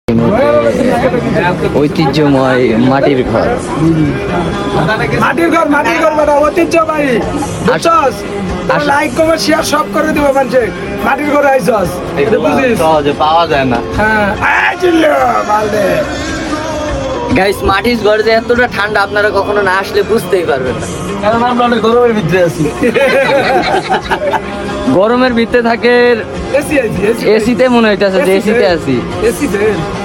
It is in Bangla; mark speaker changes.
Speaker 1: ঐতিহ্যময় মাটির ঘর।
Speaker 2: মাটির ঘর বেটা ঐতিহ্যবাহী। বুঝছস? লাইক কমেন্ট শেয়ার সব করে দিব মানুষে। মাটির ঘরে আইছস বুঝিস?
Speaker 1: সহজে পাওয়া যায় না।
Speaker 2: হ্যাঁ আয় চিল্লো মালদে।
Speaker 1: গাইস, মাটির ঘর যে এতটা ঠান্ডা আপনারা কখনো না আসলে বুঝতেই পারবেন না,
Speaker 3: কারণ আমরা অনেক গরমের ভিতরে আছি।
Speaker 1: গরমের ভিতরে থাকে,
Speaker 2: এসি আইছি
Speaker 1: এসিতে মনে হইতেছে যে এসিতে আছি।
Speaker 2: এসি